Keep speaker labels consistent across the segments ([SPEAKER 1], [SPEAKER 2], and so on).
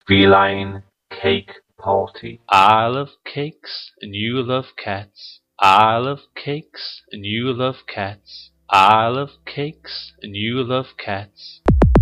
[SPEAKER 1] Feline cake party.
[SPEAKER 2] I love cakes and you love cats. I love cakes and you love cats. I love cakes and you love cats.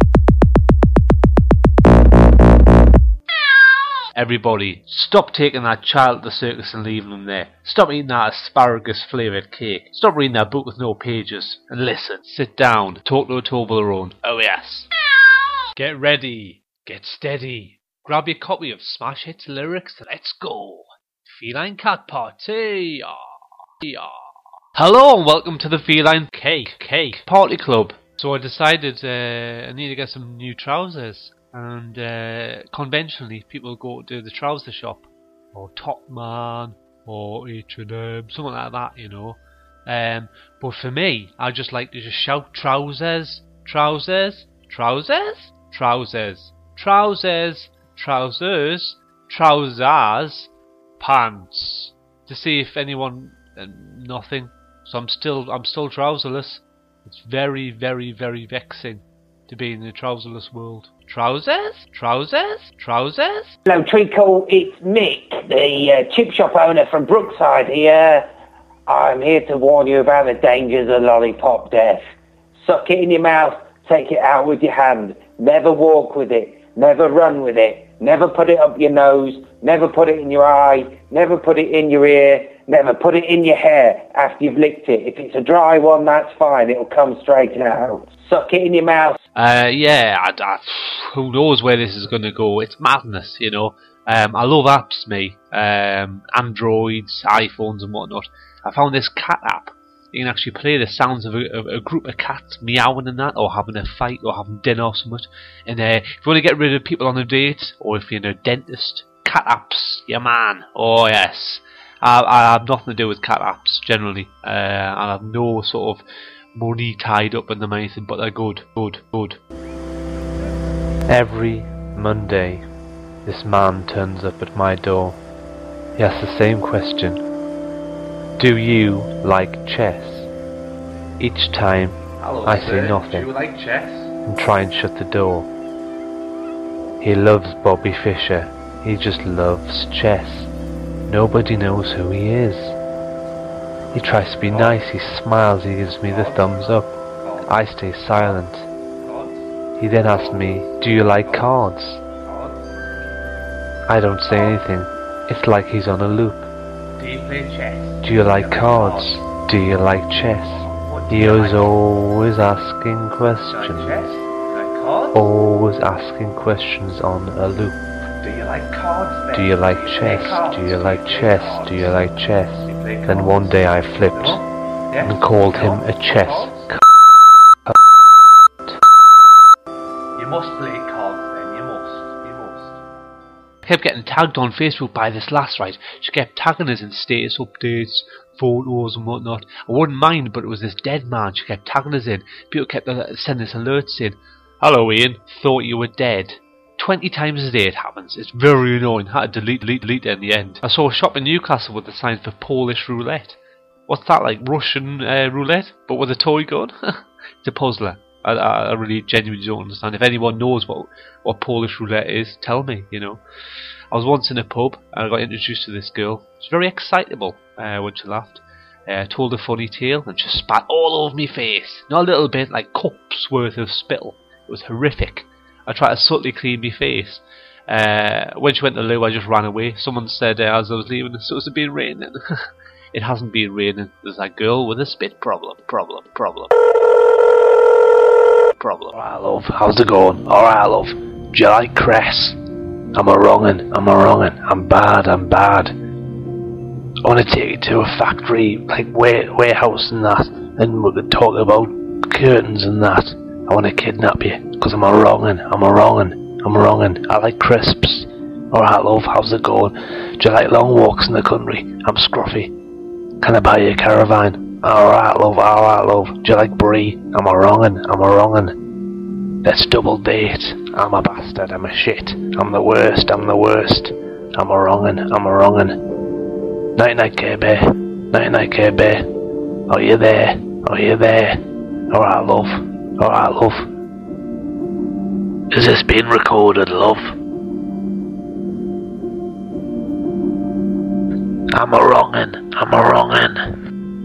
[SPEAKER 2] Everybody, stop taking that child to the circus and leaving them there. Stop eating that asparagus flavoured cake. Stop reading that book with no pages. And listen, sit down, talk to a Toblerone. Oh yes. Get ready, get steady. Grab your copy of Smash Hits Lyrics, let's go. Feline Cat Party. Hello and welcome to the Feline Cake Party Club. So I decided I need to get some new trousers. And conventionally, people go to the trouser shop, or Topman, or H&M, something like that, you know. But for me, I just like to just shout trousers, trousers, trousers, trousers, trousers, trousers, trousers, pants, to see if anyone, nothing. So I'm still trouserless. It's very, very, very vexing to be in the trouserless world. Trousers? Trousers? Trousers?
[SPEAKER 3] Hello, Treacle. It's Mick, the chip shop owner from Brookside here. I'm here to warn you about the dangers of lollipop death. Suck it in your mouth, take it out with your hand. Never walk with it. Never run with it. Never put it up your nose. Never put it in your eye. Never put it in your ear. Never put it in your hair after you've licked it. If it's a dry one, that's fine. It'll come straight out. Suck it in your mouth.
[SPEAKER 2] Who knows where this is going to go? It's madness, you know. I love apps, me. Androids, iPhones and whatnot. I found this cat app. You can actually play the sounds of a group of cats meowing and that, or having a fight, or having dinner or something. And if you want to get rid of people on a date, or if you're in a dentist, cat apps, yeah man. Oh yes. I have nothing to do with cat apps, generally. I have no sort of money tied up in them or anything, but they're good.
[SPEAKER 4] Every Monday, this man turns up at my door. He asks the same question. Do you like chess? Each time, I say nothing.
[SPEAKER 2] Do you like chess?
[SPEAKER 4] And try and shut the door. He loves Bobby Fischer. He just loves chess. Nobody knows who he is. He tries to be nice, he smiles, he gives me the thumbs up. I stay silent. He then asks me, do you like cards? I don't say anything. It's like he's on a loop.
[SPEAKER 2] Do you play chess?
[SPEAKER 4] Do you like cards? Do you like chess? He is always asking questions. Always asking questions on a loop.
[SPEAKER 2] Do you like cards then?
[SPEAKER 4] Do you like chess? Do you like chess? Do you like chess? Then one day I flipped and called him a chess.
[SPEAKER 2] You must play cards then, you must. I kept getting tagged on Facebook by this lass, right? She kept tagging us in status updates, photos and whatnot. I wouldn't mind, but it was this dead man she kept tagging us in. People kept sending us alerts saying, hello Ian, thought you were dead. 20 times a day it happens. It's very annoying. I had to delete it in the end. I saw a shop in Newcastle with a sign for Polish roulette. What's that, like Russian roulette, but with a toy gun? It's a puzzler. I really genuinely don't understand. If anyone knows what Polish roulette is, tell me, you know. I was once in a pub and I got introduced to this girl. She was very excitable when she laughed. Told a funny tale and she spat all over me face. Not a little bit, like cups worth of spittle. It was horrific. I tried to subtly clean my face. When she went to the loo, I just ran away. Someone said as I was leaving, so it's been raining. It hasn't been raining. There's that girl with a spit problem.
[SPEAKER 5] Alright love, how's it going? Alright love, do you like cress? I'm a wrongin', I'm bad. I wanna take you to a factory, like warehouse and that, and we could talk about curtains and that. I wanna kidnap you, cause I'm a wrongin'. I like crisps. Alright love, how's it going? Do you like long walks in the country? I'm scruffy. Can I buy you a caravan? Alright love, do you like brie? I'm a wrongin'. Let's double date. I'm a bastard, I'm a shit. I'm the worst. I'm a wrongin'. Night night Care Bear. Are you there? Alright love. Is this being recorded, love? I'm a wrongin'. I'm a wrongin'.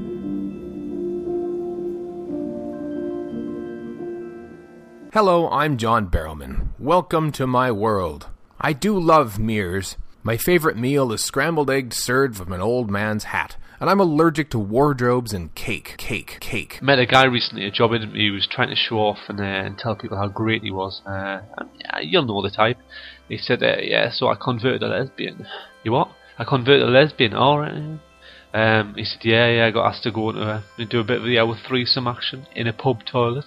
[SPEAKER 6] Hello, I'm John Barrowman. Welcome to my world. I do love mirrors. My favorite meal is scrambled eggs served from an old man's hat. And I'm allergic to wardrobes and cake.
[SPEAKER 2] Met a guy recently, a job interview. He was trying to show off and tell people how great he was. And you'll know the type. He said, so I converted a lesbian. You what? I converted a lesbian. Alright. He said, I got asked to go and do a bit of the threesome action in a pub toilet.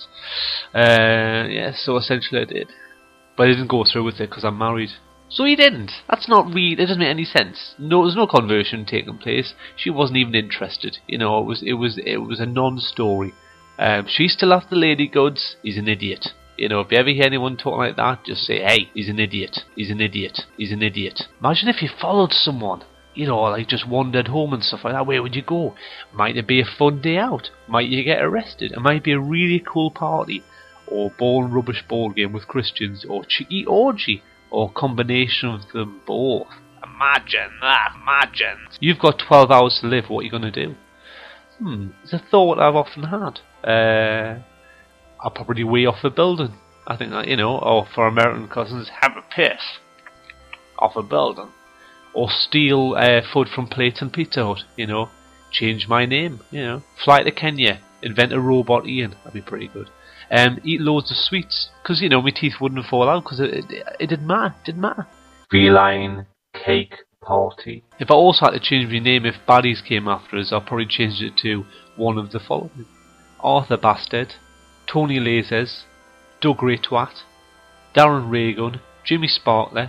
[SPEAKER 2] So essentially I did. But I didn't go through with it because I'm married. So he didn't. That's not real. It doesn't make any sense. No, there's no conversion taking place. She wasn't even interested. You know, it was a non-story. She still has the lady goods. He's an idiot. You know, if you ever hear anyone talking like that, just say, hey, he's an idiot. He's an idiot. He's an idiot. Imagine if you followed someone. You know, like just wandered home and stuff like that. Where would you go? Might it be a fun day out? Might you get arrested? It might be a really cool party. Or ball and rubbish ball game with Christians. Or cheeky orgy. Or combination of them both. Imagine that, imagine. You've got 12 hours to live, what are you going to do? It's a thought I've often had. I'll probably way off a building. I think that, or for American cousins, have a piss off a building. Or steal food from Plates and Pizza Hut, change my name, fly to Kenya, invent a robot Ian, that'd be pretty good. Eat loads of sweets, because, my teeth wouldn't fall out, because it didn't matter.
[SPEAKER 1] Feline cake party.
[SPEAKER 2] If I also had to change my name if baddies came after us, I'll probably change it to one of the following. Arthur Bastard, Tony Lasers, Doug Greatwat, Darren Raygun, Jimmy Sparkler.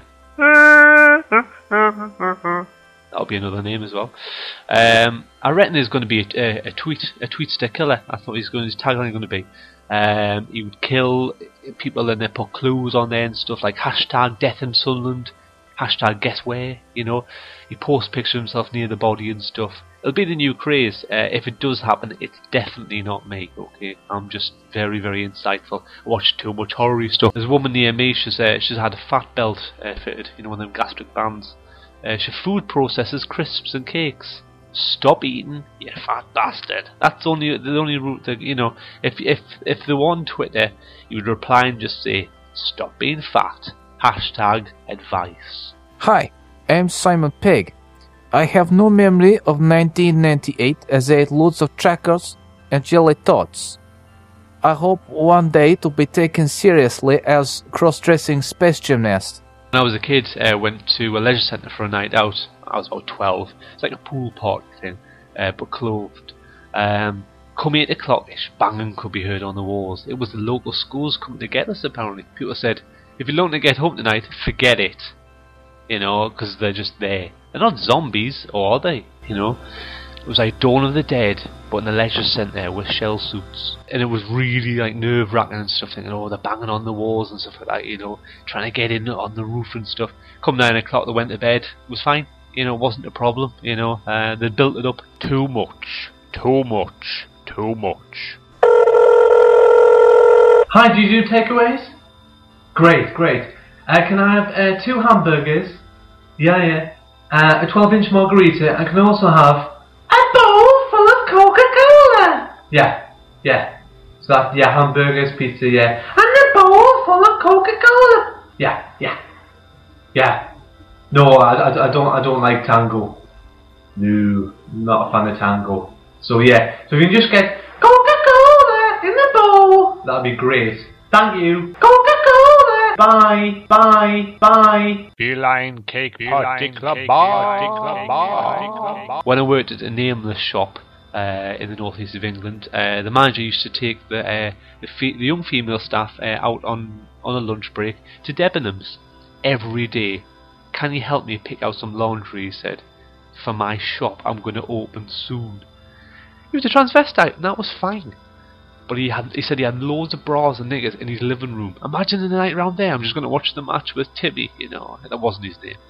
[SPEAKER 2] That'll be another name as well. I reckon there's going to be a tweetster killer. I thought his tagline going to be. He would kill people and then put clues on there and stuff like hashtag death in Sunderland, hashtag guess where, He posts pictures of himself near the body and stuff. It'll be the new craze. If it does happen, it's definitely not me, okay? I'm just very, very insightful. I watch too much horror stuff. There's a woman near me, she's had a fat belt fitted, one of them gastric bands. She food processes crisps and cakes. Stop eating, you fat bastard. That's the only route that, if they were on Twitter, you would reply and just say, stop being fat. Hashtag advice.
[SPEAKER 7] Hi, I'm Simon Pegg. I have no memory of 1998 as I ate loads of crackers and jelly tots. I hope one day to be taken seriously as cross-dressing space gymnast.
[SPEAKER 2] When I was a kid, I went to a leisure centre for a night out. I was about 12. It's like a pool party thing, but clothed. Come 8 o'clock-ish, banging could be heard on the walls. It was the local schools coming to get us, apparently. People said, if you're looking to get home tonight, forget it. Because they're just there. They're not zombies, or are they? It was like Dawn of the Dead, but in a leisure centre with shell suits. And it was really like nerve-wracking and stuff, thinking, they're banging on the walls and stuff like that, trying to get in on the roof and stuff. Come 9 o'clock, they went to bed. It was fine. It wasn't a problem, they built it up too much.
[SPEAKER 8] Hi, do you do takeaways? Great. Can I have 2 hamburgers? Yeah. A 12-inch margarita, and can I also have a bowl full of Coca-Cola? Yeah. So that, hamburgers, pizza, yeah. And a bowl full of Coca-Cola? Yeah. No, I don't like tango. No, not a fan of tango. So yeah, so if you can just get Coca-Cola in a bowl, that'd be great. Thank you. Coca-Cola. Bye.
[SPEAKER 6] Feline cake party club.
[SPEAKER 2] When I worked at a nameless shop in the northeast of England, the manager used to take the young female staff out on a lunch break to Debenhams every day. Can you help me pick out some laundry, he said, for my shop I'm going to open soon. He was a transvestite and that was fine. But he said he had loads of bras and niggers in his living room. Imagine the night round there, I'm just going to watch the match with Timmy, that wasn't his name.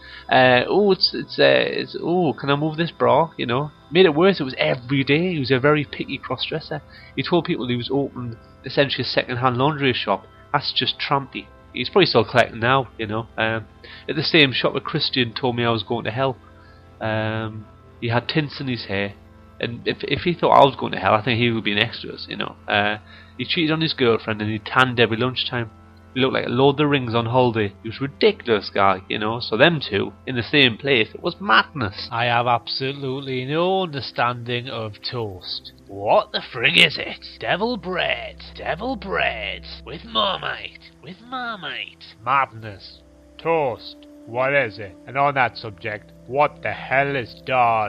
[SPEAKER 2] Can I move this bra, Made it worse, it was every day. He was a very picky cross-dresser. He told people he was opening essentially a second-hand laundry shop. That's just trampy. He's probably still collecting now, At the same shop, a Christian told me I was going to hell. He had tints in his hair, and if he thought I was going to hell, I think he would be next to us, you know. He cheated on his girlfriend and he tanned every lunchtime. He looked like a Lord of the Rings on holiday. He was a ridiculous guy, you know. So them two in the same place, it was madness.
[SPEAKER 9] I have absolutely no understanding of toast. What the frig is it? Devil bread with marmite, Madness. Toast. What is it? And on that subject, what the hell is doll?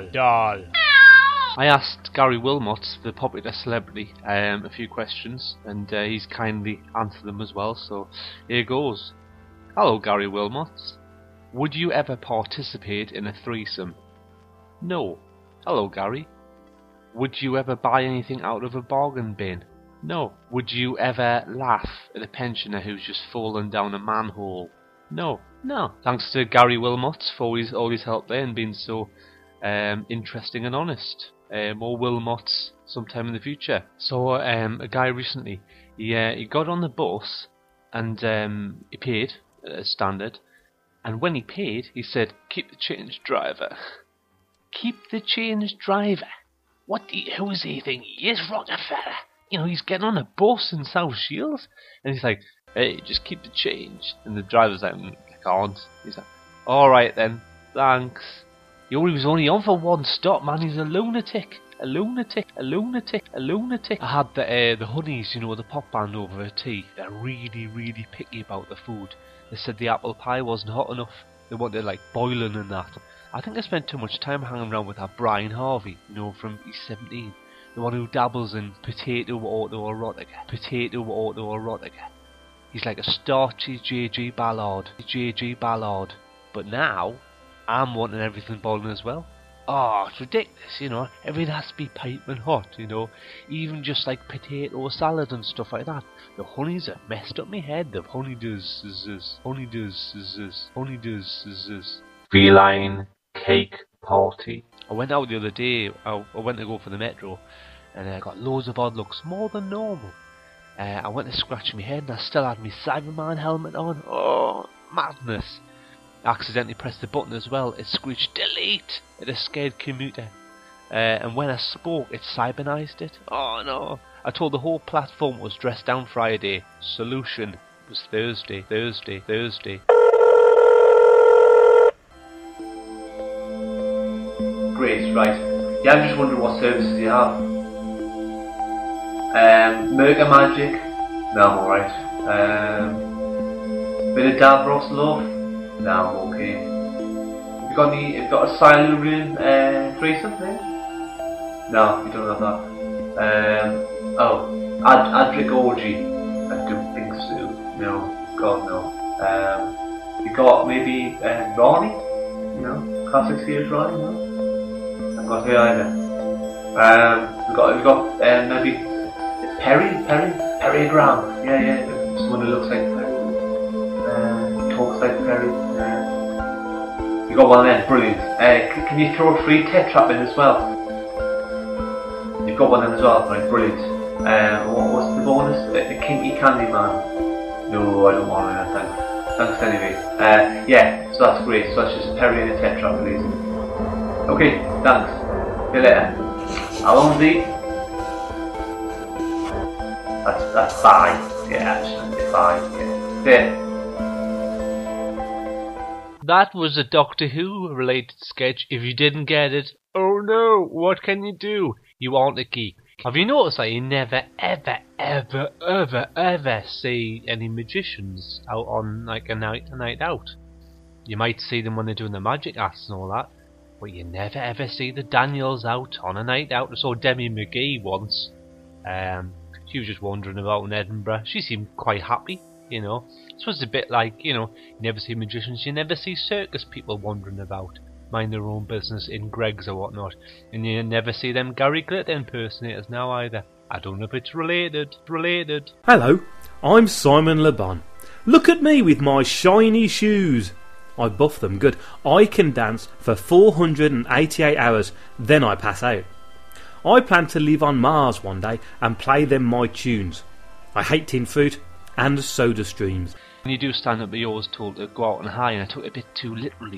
[SPEAKER 2] I asked Gary Wilmots, the popular celebrity, a few questions, and he's kindly answered them as well, so here goes. Hello, Gary Wilmots. Would you ever participate in a threesome? No. Hello, Gary. Would you ever buy anything out of a bargain bin? No. Would you ever laugh at a pensioner who's just fallen down a manhole? No. Thanks to Gary Wilmots for all his help there and being so interesting and honest. More Wilmots sometime in the future. So a guy recently, he got on the bus and he paid standard, and when he paid, he said, "Keep the change, driver." Keep the change, driver. Who is he think he is, Rockefeller? You know, he's getting on a bus in South Shields, and he's like, "Hey, just keep the change." And the driver's like, "I can't." He's like, "All right then, thanks." He was only on for one stop, man. He's a lunatic. I had the Honeys, you know, the pop band over at tea. They're really, really picky about the food. They said the apple pie wasn't hot enough. They wanted like boiling and that. I think I spent too much time hanging around with that Brian Harvey, you know, from E17. The one who dabbles in potato autoerotica. He's like a starchy J.G. Ballard. But now, I'm wanting everything boiling as well. Oh, it's ridiculous, you know. Everything has to be piping hot, you know. Even just like potato salad and stuff like that. The Honeys have messed up my head. The honey does.
[SPEAKER 1] Feline cake party.
[SPEAKER 2] I went out the other day. I went to go for the metro, and I got loads of odd looks, more than normal. I went to scratch my head, and I still had my Cyberman helmet on. Oh, madness. I accidentally pressed the button as well. It screeched delete at a scared commuter. And when I spoke, it cybernized it. Oh no. I told the whole platform it was dressed down Friday. Solution was Thursday.
[SPEAKER 8] Great, right. Yeah, I'm just wondering what services you have. Murder Magic? No, I'm alright. Bit of Davros Love? No, I'm okay. Have you got a Silurian threesome thing? No, you don't have that. Adric Orgy? I don't think so. No, God no. You got maybe Ronnie? You know, classic series Ronnie, no? I've got here either. We've got maybe Perry Graham. Yeah, someone who looks like Perry. Talks like Perry. You got one then, brilliant. Can you throw a free tetrap in as well? You've got one then as well, right, brilliant. What's the bonus? The Kinky Candy Man. No, I don't want it, thanks anyway. Yeah, so that's great, so that's just Perry and a tetrap, please. Okay, thanks. See you later. How long is he? That's fine. Yeah, absolutely fine. Yeah. There.
[SPEAKER 2] That was a Doctor Who related sketch. If you didn't get it, oh no, what can you do? You aren't a geek. Have you noticed that you never ever see any magicians out on like a night out? You might see them when they're doing the magic acts and all that, but you never ever see the Daniels out on a night out. I saw Demi McGee once. She was just wandering about in Edinburgh. She seemed quite happy, you know. This was a bit like, you know, you never see magicians, you never see circus people wandering about, mind their own business in Greggs or whatnot. And you never see them Gary Glitter impersonators now either. I don't know if it's related.
[SPEAKER 10] Hello, I'm Simon Le Bon. Look at me with my shiny shoes. I buff them good. I can dance for 488 hours, then I pass out. I plan to live on Mars one day and play them my tunes. I hate tin food and soda streams.
[SPEAKER 2] When you do stand up, you're always told to go out and high, and I took it a bit too literally.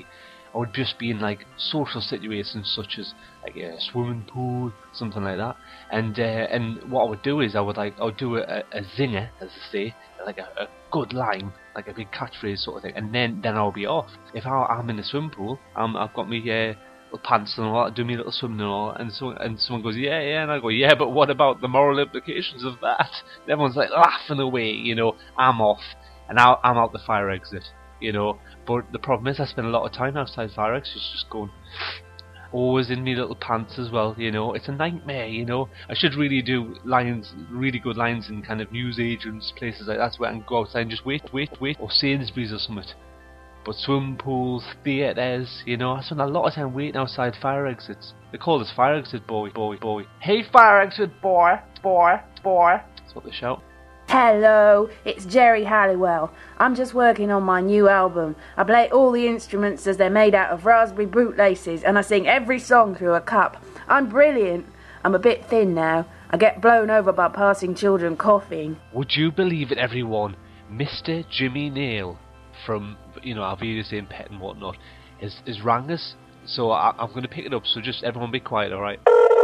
[SPEAKER 2] I would just be in like social situations such as like a swimming pool, something like that. And what I would do is I would do a zinger, as they say, like a good line, like a big catchphrase sort of thing, and then I'll be off. If I'm in a swimming pool, I've got me little pants and all that, do me little swimming and all, and someone goes, yeah, and I go, yeah, but what about the moral implications of that? And everyone's like laughing away, I'm off, and I'm out the fire exit, But the problem is I spend a lot of time outside fire exits just going, always in me little pants as well, It's a nightmare, I should really do really good lines in kind of newsagents, places like that, where I can go outside and just wait, or Sainsbury's or something. But swimming pools, theatres, I spend a lot of time waiting outside fire exits. They call us fire exit boy. Hey, fire exit boy. That's what they shout.
[SPEAKER 11] Hello, it's Jerry Halliwell. I'm just working on my new album. I play all the instruments as they're made out of raspberry bootlaces, and I sing every song through a cup. I'm brilliant. I'm a bit thin now. I get blown over by passing children coughing.
[SPEAKER 2] Would you believe it, everyone? Mr. Jimmy Nail from, our video saying pet and whatnot, is rang us. So I'm going to pick it up, so just everyone be quiet, alright?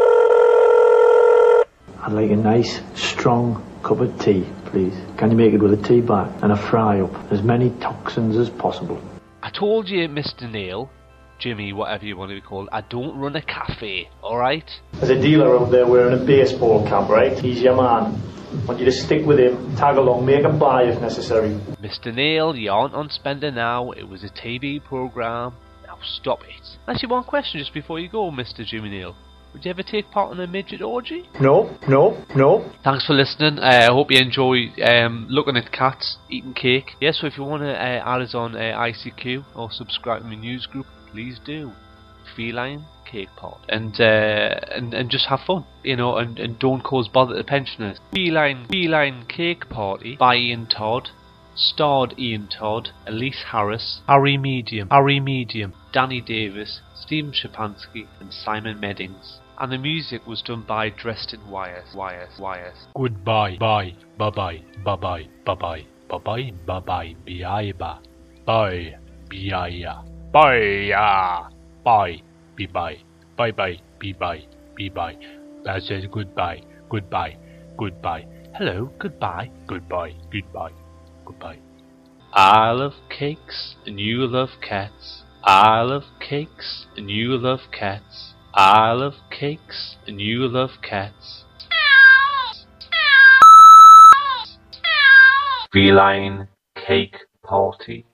[SPEAKER 12] I'd like a nice, strong cup of tea, please. Can you make it with a tea bag and a fry up? As many toxins as possible.
[SPEAKER 2] I told you, Mr. Nail, Jimmy, whatever you want to be called, I don't run a cafe, alright?
[SPEAKER 12] There's a dealer out there wearing a baseball cap, right? He's your man. I want you to stick with him, tag along, make a buy if necessary.
[SPEAKER 2] Mr. Nail, you aren't on Spender now. It was a TV programme. Now stop it. Actually, one question just before you go, Mr. Jimmy Nail. Would you ever take part in a midget orgy?
[SPEAKER 12] No.
[SPEAKER 2] Thanks for listening. I hope you enjoy looking at cats, eating cake. Yeah, so if you want to add us on ICQ or subscribe to my news group, please do. Feline Cake Pot. And just have fun, and don't cause bother to pensioners. Feline Cake Party by Ian Todd. Starred Ian Todd, Elise Harris, Harry Medium, Danny Davis, Stephen Shapansky, and Simon Meddings. And the music was done by Dresden Wires.
[SPEAKER 9] Goodbye, bye, bye, bye, bye, bye, bye, bye, bye, bye, bye, bye, bye, bye, bye, bye, bye, bye. That says goodbye.
[SPEAKER 2] Hello, goodbye.
[SPEAKER 9] Goodbye.
[SPEAKER 2] I love cakes and you love cats. I love cakes and you love cats. I love cakes and you love cats.
[SPEAKER 1] Feline Cake Party.